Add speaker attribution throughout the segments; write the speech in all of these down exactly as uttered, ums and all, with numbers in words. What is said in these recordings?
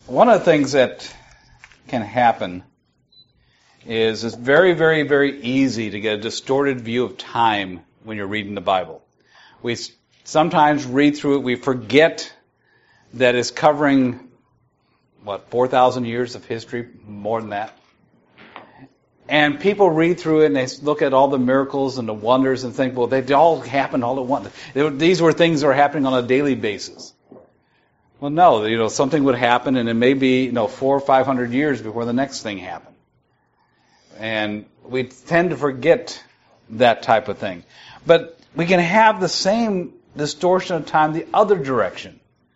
Speaker 1: One of the things that can happen is it's very, very, very easy to get a distorted view of time when you're reading the Bible. We sometimes read through it, we forget that it's covering, what, four thousand years of history, more than that. And people read through it and they look at all the miracles and the wonders and think, well, they all happened all at once. These were things that were happening on a daily basis. Well, no, you know, something would happen and it may be, you know, four or five hundred years before the next thing happened. And we tend to forget that type of thing. But we can have the same distortion of time the other direction.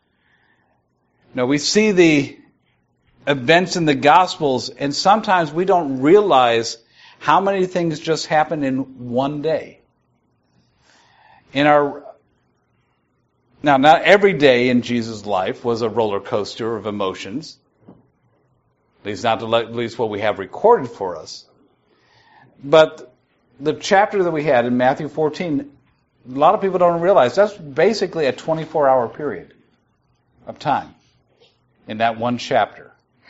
Speaker 1: You know, we see the events in the Gospels, and sometimes we don't realize how many things just happen in one day. In our now, not every day in Jesus' life was a roller coaster of emotions. At least not at least what we have recorded for us. But the chapter that we had in Matthew fourteen, a lot of people don't realize that's basically a twenty-four hour period of time in that one chapter.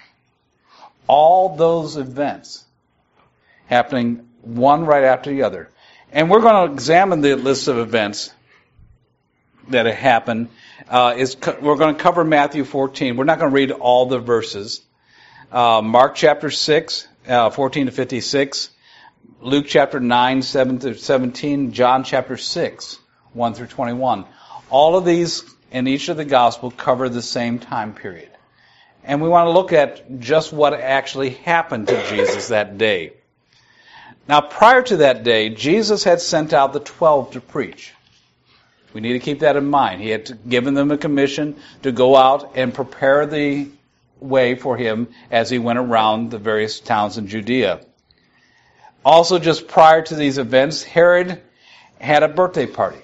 Speaker 1: All those events happening one right after the other. And we're going to examine the list of events that have happened. Uh, is co- we're going to cover Matthew fourteen. We're not going to read all the verses. Uh, Mark chapter six, uh, fourteen to fifty-six. Luke chapter nine, seven to seventeen. John chapter six, one through twenty-one. All of these in each of the Gospels cover the same time period. And we want to look at just what actually happened to Jesus that day. Now, prior to that day, Jesus had sent out the twelve to preach. We need to keep that in mind. He had given them a commission to go out and prepare the way for him as he went around the various towns in Judea. Also, just prior to these events, Herod had a birthday party.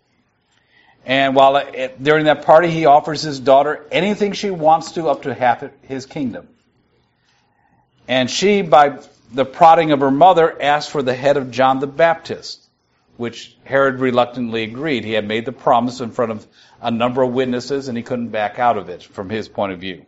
Speaker 1: And while it, during that party, he offers his daughter anything she wants to up to half his kingdom. And she, by the prodding of her mother, asked for the head of John the Baptist, which Herod reluctantly agreed. He had made the promise in front of a number of witnesses, and he couldn't back out of it from his point of view.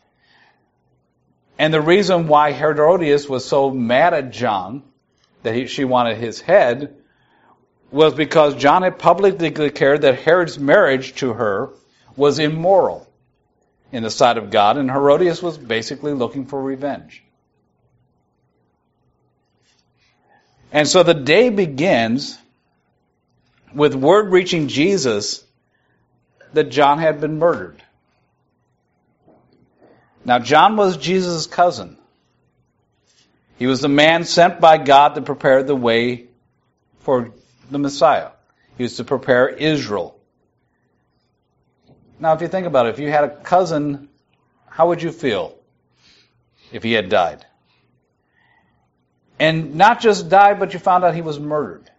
Speaker 1: And the reason why Herodias was so mad at John, that he, she wanted his head, was because John had publicly declared that Herod's marriage to her was immoral in the sight of God, and Herodias was basically looking for revenge. And so the day begins with word reaching Jesus that John had been murdered. Now, John was Jesus' cousin. He was the man sent by God to prepare the way for the Messiah. He was to prepare Israel. Now, if you think about it, if you had a cousin, how would you feel if he had died? And not just died, but you found out he was murdered.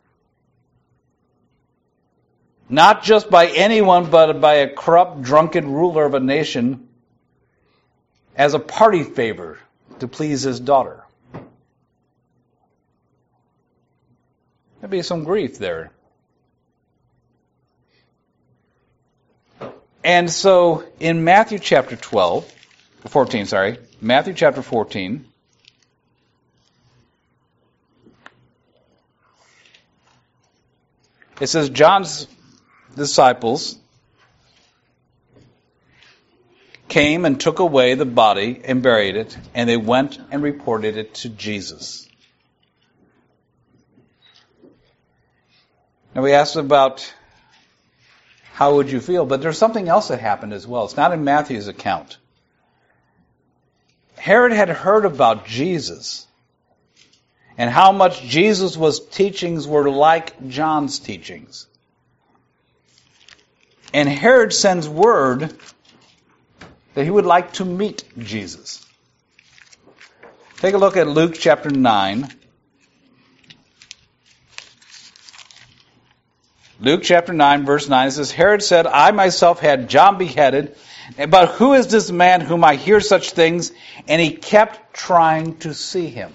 Speaker 1: Not just by anyone, but by a corrupt, drunken ruler of a nation as a party favor to please his daughter. There'd be some grief there. And so in Matthew chapter twelve, fourteen, sorry, Matthew chapter fourteen, it says John's disciples came and took away the body and buried it, and they went and reported it to Jesus. Now we asked about how would you feel, but there's something else that happened as well. It's not in Matthew's account. Herod had heard about Jesus and how much Jesus' teachings were like John's teachings. And Herod sends word that he would like to meet Jesus. Take a look at Luke chapter nine. Luke chapter nine, verse nine, it says, Herod said, I myself had John beheaded, but who is this man whom I hear such things? And he kept trying to see him.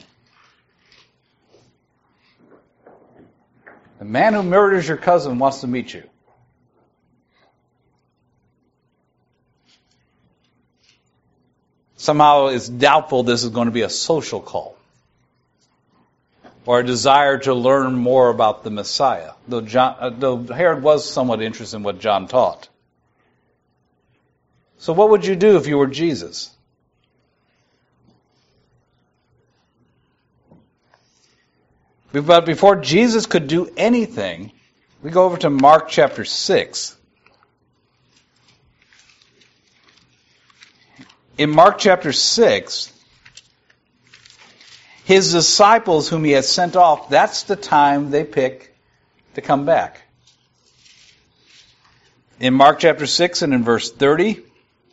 Speaker 1: The man who murders your cousin wants to meet you. somehow it's doubtful this is going to be a social call or a desire to learn more about the Messiah, though, John, uh, though Herod was somewhat interested in what John taught. So what would you do if you were Jesus? But before Jesus could do anything, we go over to Mark chapter six. In Mark chapter six, his disciples whom he had sent off, that's the time they pick to come back. In Mark chapter six and in verse thirty, it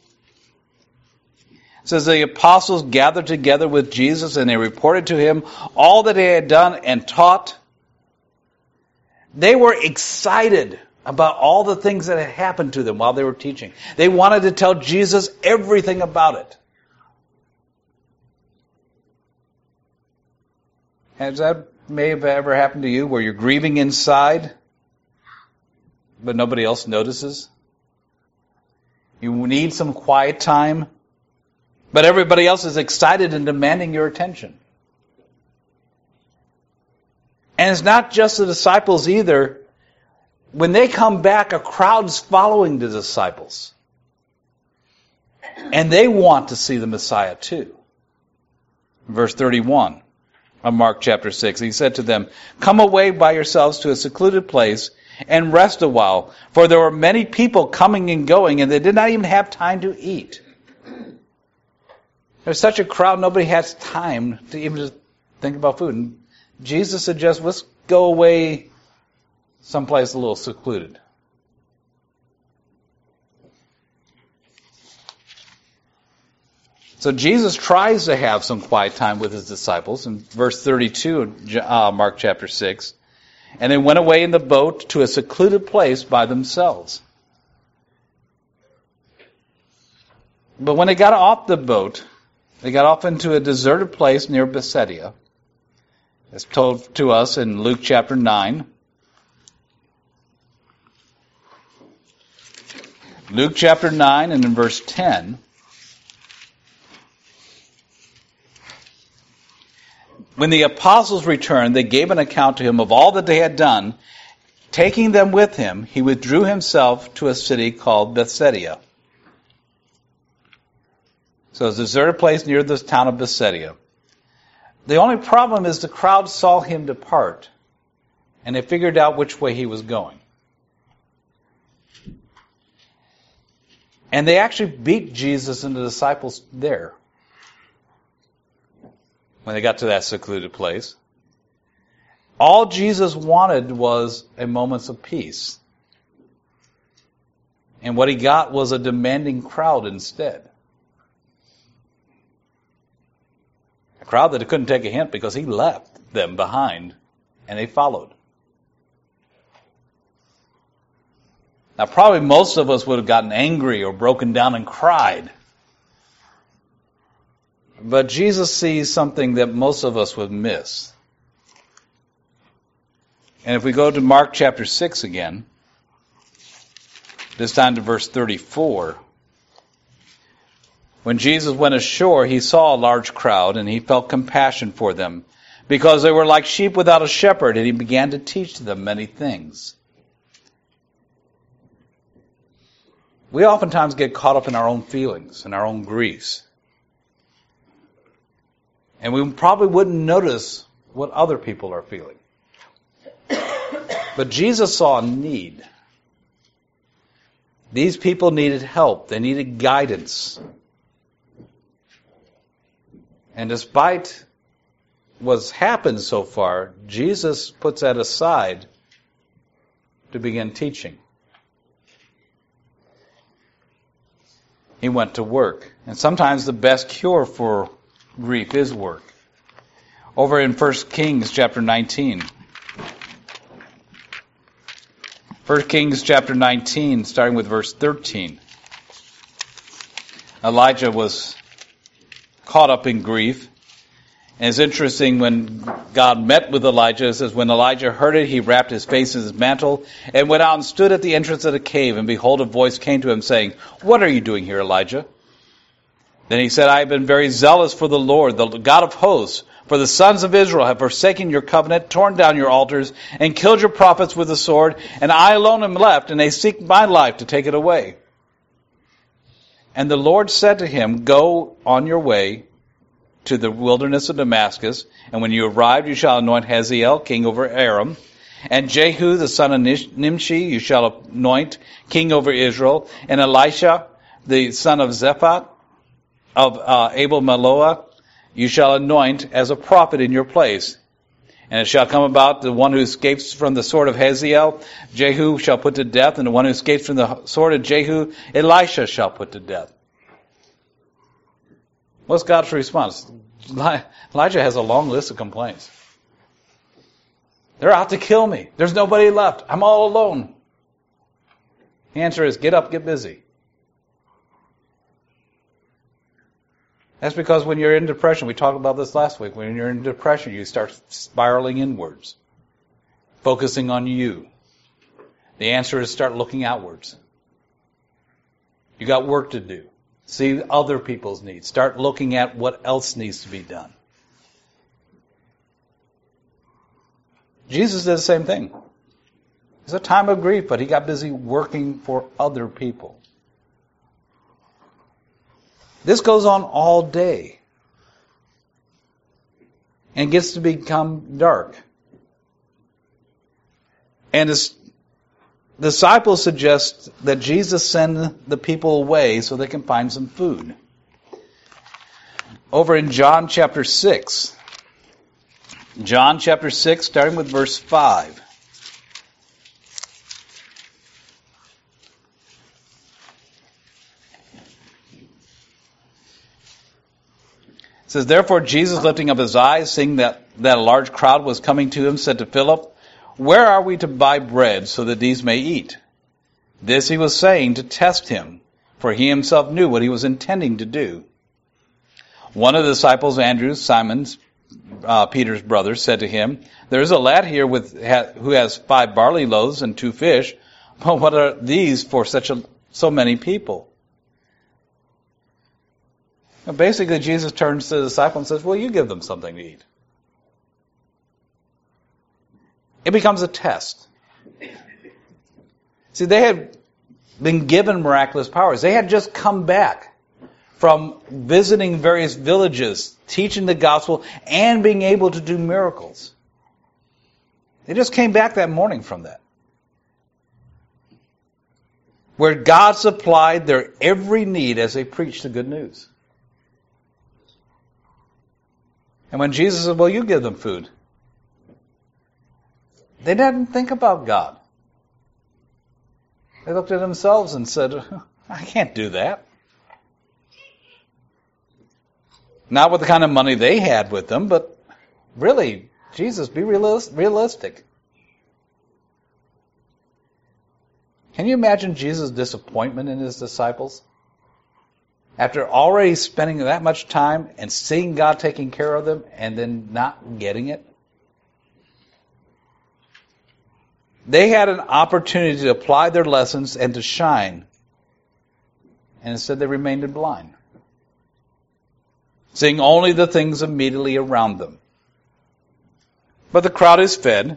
Speaker 1: says, the apostles gathered together with Jesus and they reported to him all that they had done and taught. They were excited about all the things that had happened to them while they were teaching. They wanted to tell Jesus everything about it. Has that may have ever happened to you where you're grieving inside, but nobody else notices? You need some quiet time, but everybody else is excited and demanding your attention. And it's not just the disciples either. When they come back, a crowd's following the disciples. And they want to see the Messiah too. Verse thirty-one of Mark chapter six, he said to them, come away by yourselves to a secluded place and rest a while, for there were many people coming and going, and they did not even have time to eat. There's such a crowd, nobody has time to even just think about food. And Jesus suggests, let's go away someplace a little secluded. So Jesus tries to have some quiet time with his disciples in verse thirty-two of uh, Mark chapter six. And they went away in the boat to a secluded place by themselves. But when they got off the boat, they got off into a deserted place near Bethsaida. It's told to us in Luke chapter nine. Luke chapter nine and in verse ten. When the apostles returned, they gave an account to him of all that they had done. Taking them with him, he withdrew himself to a city called Bethsaida. So it's a deserted place near the town of Bethsaida. The only problem is the crowd saw him depart, and they figured out which way he was going. And they actually beat Jesus and the disciples there when they got to that secluded place. All Jesus wanted was a moment of peace. And what he got was a demanding crowd instead. A crowd that couldn't take a hint because he left them behind and they followed. Now probably most of us would have gotten angry or broken down and cried. But Jesus sees something that most of us would miss. And if we go to Mark chapter six again, this time to verse thirty-four. When Jesus went ashore, he saw a large crowd, and he felt compassion for them, because they were like sheep without a shepherd, and he began to teach them many things. We oftentimes get caught up in our own feelings and our own griefs. And we probably wouldn't notice what other people are feeling. But Jesus saw a need. These people needed help. They needed guidance. And despite what's happened so far, Jesus puts that aside to begin teaching. He went to work. And sometimes the best cure for grief is work. Over in First Kings chapter nineteen. First Kings chapter nineteen, starting with verse thirteen. Elijah was caught up in grief. And it's interesting when God met with Elijah, it says, when Elijah heard it, he wrapped his face in his mantle and went out and stood at the entrance of the cave. And behold, a voice came to him saying, "What are you doing here, Elijah?" Then he said, I have been very zealous for the Lord, the God of hosts. For the sons of Israel have forsaken your covenant, torn down your altars, and killed your prophets with the sword. And I alone am left, and they seek my life to take it away. And the Lord said to him, Go on your way to the wilderness of Damascus, and when you arrive, you shall anoint Hazael king over Aram, and Jehu the son of Nimshi you shall anoint king over Israel, and Elisha the son of Zaphat of uh, Abel Meholah you shall anoint as a prophet in your place. And it shall come about, the one who escapes from the sword of Hazael, Jehu shall put to death, and the one who escapes from the sword of Jehu, Elisha shall put to death. What's God's response? Elijah has a long list of complaints. They're out to kill me. There's nobody left. I'm all alone. The answer is, get up, get busy. That's because when you're in depression, we talked about this last week, when you're in depression, you start spiraling inwards, focusing on you. The answer is start looking outwards. You got work to do. See other people's needs. Start looking at what else needs to be done. Jesus did the same thing. It's a time of grief, but he got busy working for other people. This goes on all day and gets to become dark. And his disciples suggest that Jesus send the people away so they can find some food. Over in John chapter six, John chapter six, starting with verse five. It says, Therefore Jesus, lifting up his eyes, seeing that, that a large crowd was coming to him, said to Philip, Where are we to buy bread so that these may eat? This he was saying to test him, for he himself knew what he was intending to do. One of the disciples, Andrew, Simon's, uh, Peter's brother, said to him, There is a lad here with ha, who has five barley loaves and two fish, but what are these for such a, so many people? Now basically, Jesus turns to the disciple and says, Well, you give them something to eat. It becomes a test. See, they had been given miraculous powers. They had just come back from visiting various villages, teaching the gospel, and being able to do miracles. They just came back that morning from that, where God supplied their every need as they preached the good news. And when Jesus said, Well, you give them food, they didn't think about God. They looked at themselves and said, I can't do that. Not with the kind of money they had with them, but really, Jesus, be realistic. Can you imagine Jesus' disappointment in his disciples? After already spending that much time and seeing God taking care of them and then not getting it? They had an opportunity to apply their lessons and to shine. And instead they remained blind, seeing only the things immediately around them. But the crowd is fed.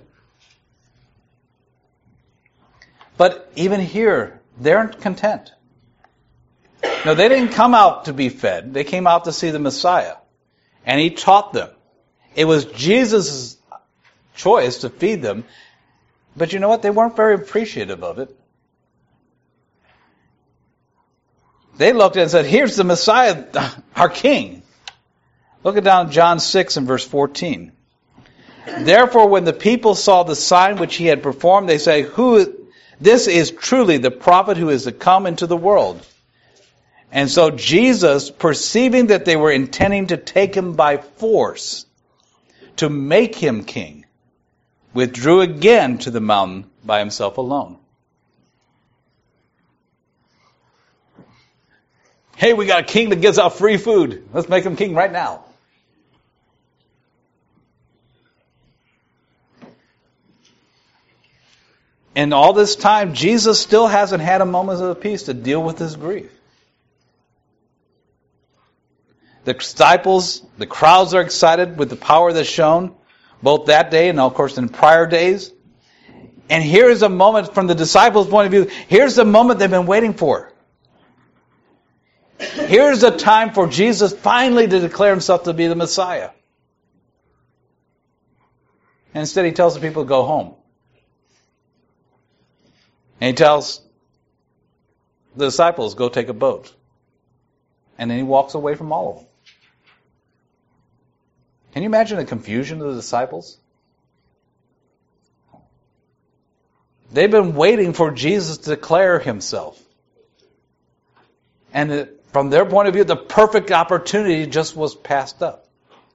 Speaker 1: But even here, they're content. No, they didn't come out to be fed. They came out to see the Messiah. And he taught them. It was Jesus' choice to feed them. But you know what? They weren't very appreciative of it. They looked at it and said, Here's the Messiah, our King. Look at down John six and verse fourteen. Therefore, when the people saw the sign which he had performed, they say, "Who? This is truly the prophet who is to come into the world." And so Jesus, perceiving that they were intending to take him by force, to make him king, withdrew again to the mountain by himself alone. Hey, we got a king that gives out free food. Let's make him king right now. And all this time, Jesus still hasn't had a moment of peace to deal with his grief. The disciples, the crowds are excited with the power that's shown, both that day and, of course, in prior days. And here is a moment from the disciples' point of view. Here's the moment they've been waiting for. Here's the time for Jesus finally to declare himself to be the Messiah. And instead he tells the people to go home. And he tells the disciples, go take a boat. And then he walks away from all of them. Can you imagine the confusion of the disciples? They've been waiting for Jesus to declare himself. And from their point of view, the perfect opportunity just was passed up.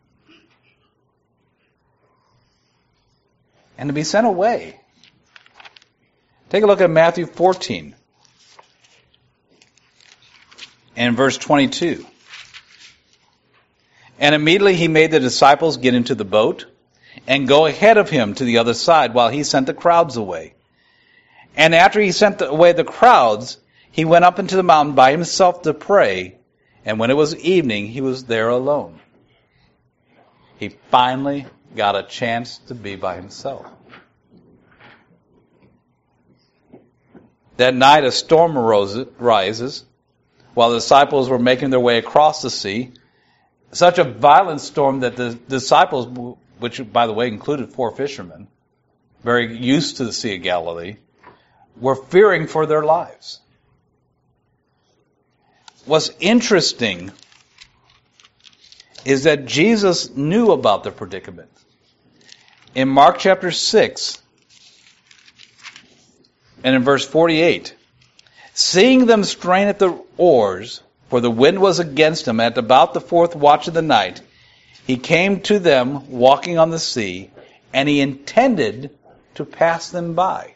Speaker 1: And to be sent away. Take a look at Matthew fourteen. And verse twenty-two. And immediately he made the disciples get into the boat and go ahead of him to the other side while he sent the crowds away. And after he sent away the crowds, he went up into the mountain by himself to pray. And when it was evening, he was there alone. He finally got a chance to be by himself. That night a storm arose, rises while the disciples were making their way across the sea. Such a violent storm that the disciples, which by the way included four fishermen, very used to the Sea of Galilee, were fearing for their lives. What's interesting is that Jesus knew about the predicament. In Mark chapter six, and in verse forty-eight, seeing them strain at the oars, for the wind was against him, at about the fourth watch of the night, he came to them walking on the sea, and he intended to pass them by.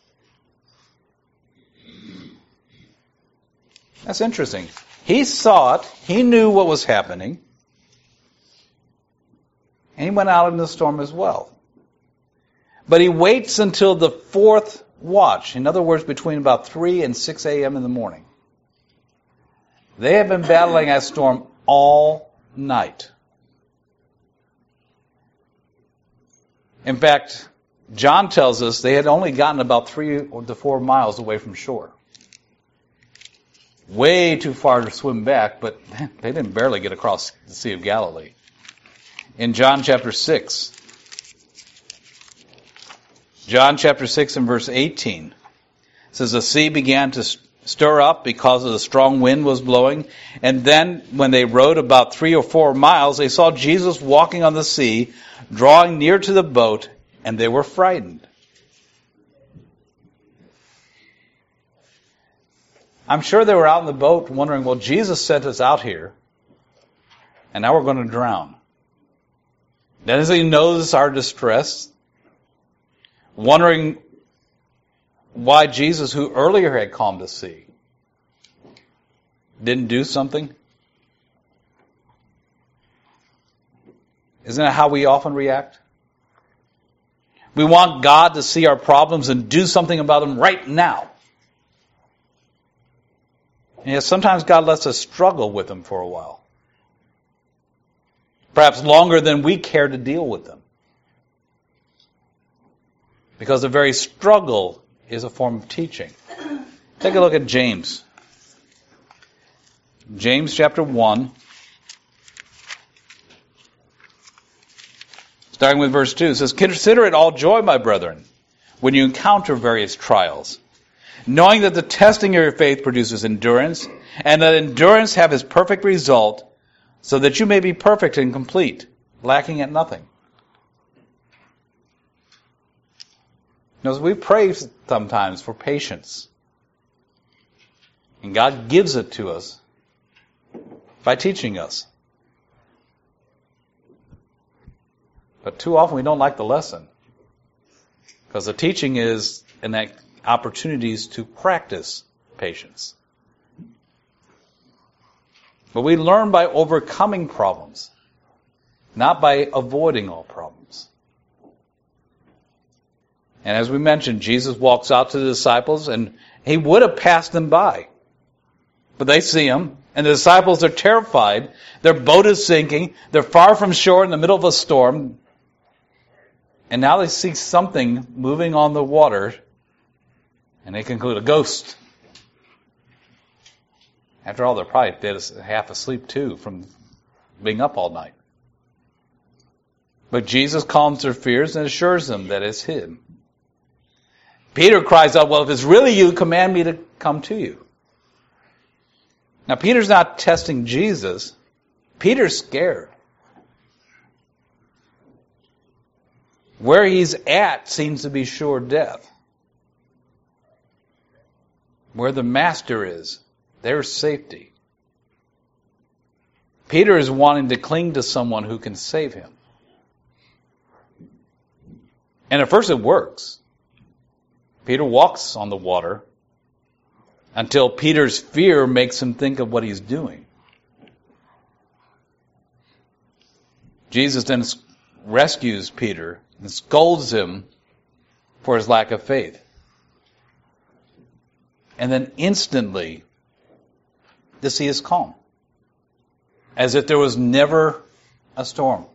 Speaker 1: That's interesting. He saw it, he knew what was happening, and he went out in the storm as well. But he waits until the fourth watch, in other words, between about three and six a.m. in the morning. They have been battling that storm all night. In fact, John tells us they had only gotten about three to four miles away from shore. Way too far to swim back, but they didn't barely get across the Sea of Galilee. In John chapter six, John chapter six and verse eighteen, it says, the sea began to stir up because of the strong wind was blowing. And then when they rowed about three or four miles, they saw Jesus walking on the sea, drawing near to the boat, and they were frightened. I'm sure they were out in the boat wondering, well, Jesus sent us out here, and now we're going to drown. Does he notice our distress? Wondering why Jesus, who earlier had calmed the sea, didn't do something? Isn't that how we often react? We want God to see our problems and do something about them right now. And yet sometimes God lets us struggle with them for a while. Perhaps longer than we care to deal with them. Because the very struggle is a form of teaching. Take a look at James. James chapter one. Starting with verse two, it says, consider it all joy, my brethren, when you encounter various trials, knowing that the testing of your faith produces endurance, and that endurance have its perfect result, so that you may be perfect and complete, lacking at nothing. Now, we pray sometimes for patience. And God gives it to us by teaching us. But too often we don't like the lesson. Because the teaching is an opportunities to practice patience. But we learn by overcoming problems, not by avoiding all problems. And as we mentioned, Jesus walks out to the disciples, and he would have passed them by. But they see him, and the disciples are terrified. Their boat is sinking. They're far from shore in the middle of a storm. And now they see something moving on the water, and they conclude a ghost. After all, they're probably dead, half asleep too from being up all night. But Jesus calms their fears and assures them that it's him. Peter cries out, well, if it's really you, command me to come to you. Now, Peter's not testing Jesus. Peter's scared. Where he's at seems to be sure death. Where the master is, there's safety. Peter is wanting to cling to someone who can save him. And at first it works. Peter walks on the water until Peter's fear makes him think of what he's doing. Jesus then rescues Peter and scolds him for his lack of faith. And then instantly, the sea is calm, as if there was never a storm.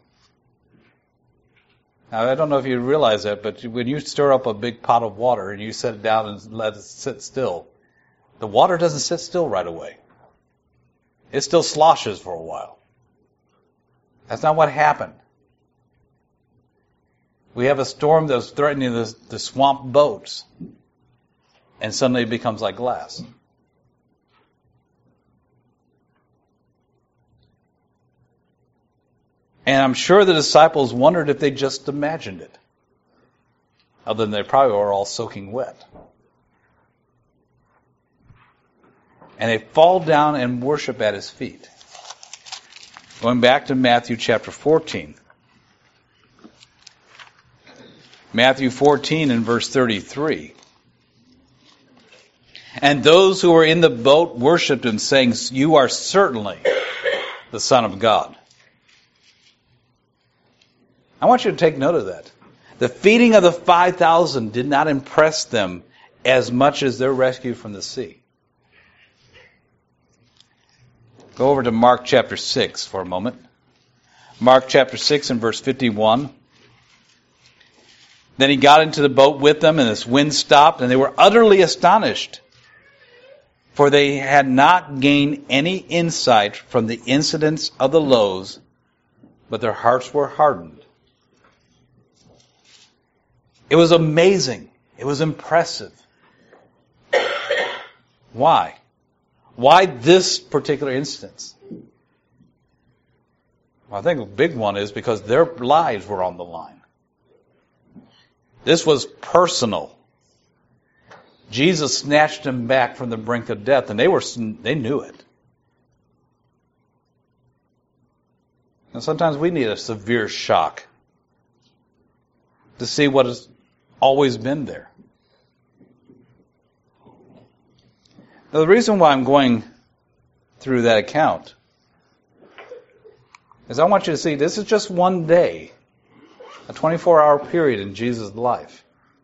Speaker 1: Now, I don't know if you realize that, but when you stir up a big pot of water and you set it down and let it sit still, the water doesn't sit still right away. It still sloshes for a while. That's not what happened. We have a storm that's threatening the, the swamp boats, and suddenly it becomes like glass. And I'm sure the disciples wondered if they just imagined it. Other than they probably were all soaking wet. And they fall down and worship at his feet. Going back to Matthew chapter fourteen. Matthew fourteen and verse thirty-three. And those who were in the boat worshipped him, saying, you are certainly the Son of God. I want you to take note of that. The feeding of the five thousand did not impress them as much as their rescue from the sea. Go over to Mark chapter six for a moment. Mark chapter six and verse fifty-one. Then he got into the boat with them, and this wind stopped, and they were utterly astonished, for they had not gained any insight from the incidents of the loaves, but their hearts were hardened. It was amazing. It was impressive. Why? Why this particular instance? Well, I think the big one is because their lives were on the line. This was personal. Jesus snatched them back from the brink of death, and they were they knew it. And sometimes we need a severe shock to see what has always been there. Now, the reason why I'm going through that account is I want you to see this is just one day, a twenty-four hour period in Jesus' life.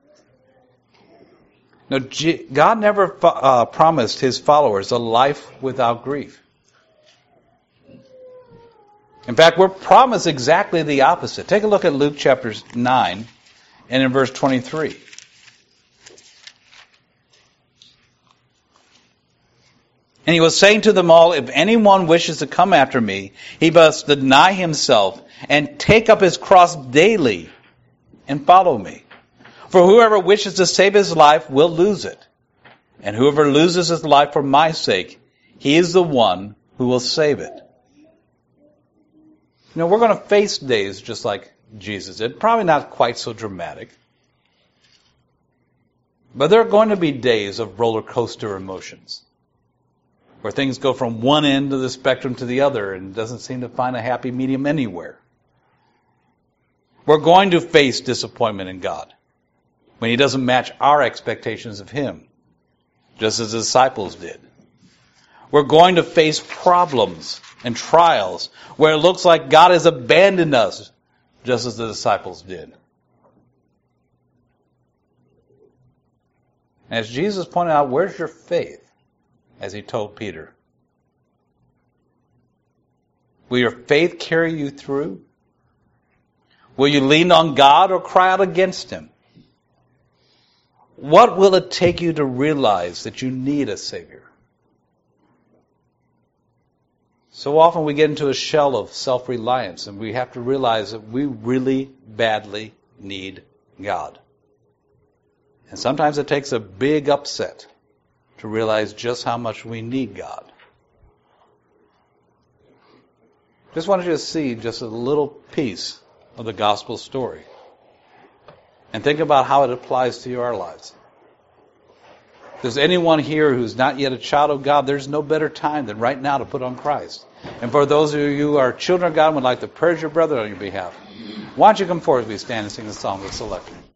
Speaker 1: Now, God never uh, promised his followers a life without grief. In fact, we're promised exactly the opposite. Take a look at Luke chapter nine and in verse twenty-three. And he was saying to them all, if anyone wishes to come after me, he must deny himself and take up his cross daily and follow me. For whoever wishes to save his life will lose it. And whoever loses his life for my sake, he is the one who will save it. You know, we're going to face days just like Jesus did. Probably not quite so dramatic. But there are going to be days of roller coaster emotions, where things go from one end of the spectrum to the other and doesn't seem to find a happy medium anywhere. We're going to face disappointment in God when he doesn't match our expectations of him, just as the disciples did. We're going to face problems and trials where it looks like God has abandoned us, just as the disciples did. As Jesus pointed out, where's your faith? As he told Peter, Will your faith carry you through? Will you lean on God or cry out against Him? What will it take you to realize that you need a Savior? So often we get into a shell of self-reliance, and we have to realize that we really badly need God. And sometimes it takes a big upset to realize just how much we need God. Just wanted you to see just a little piece of the gospel story. And think about how it applies to your lives. If there's anyone here who's not yet a child of God, there's no better time than right now to put on Christ. And for those of you who are children of God and would like to praise your brother on your behalf, why don't you come forward as we stand and sing the song with Select.